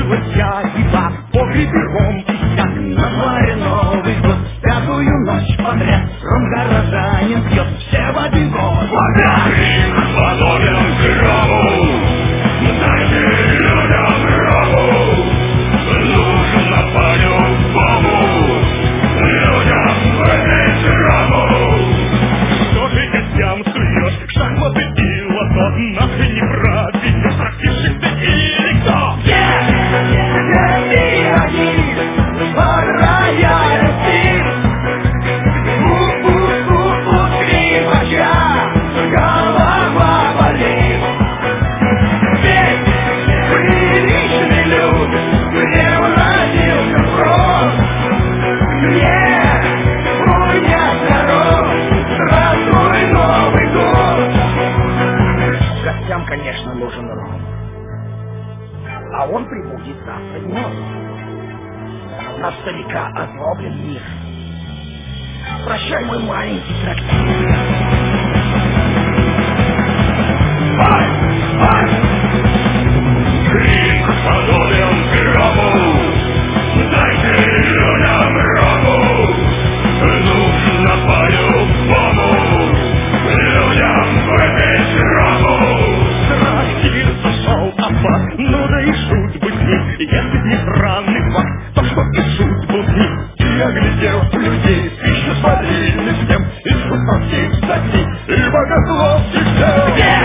Сложилась вся еда, погреб и ром кисят. На дворе Новый год, пятую ночь подряд ром горожанин пьет, все в один голос подряд. Крик подобен гробу, дайте людям рому, нужно по-любому людям выпить рому. Что же гостям суешь, шахматы и лото, нас ты не проведешь, практически ты или кто? Где они, пора я летит, у скрипача голова болит. Ведь приличный люд, где родился кров, где будет здоров, здравствуй Новый год. Гостям, конечно, нужен ром, а он прибудет завтра днем. На старика озлоблен мир. Прощай, мой маленький трактир. Ай, ай! Крик подобен гробу, дайте людям рому, нужно по-любому людям выпить рому. Трактир зашел аббат, ну да и шут бы с ним. Если б не странный факт, то что и шут был с ним. И оглядел людей, тысячу свалили всем, и шутовских статей, и богословских дел.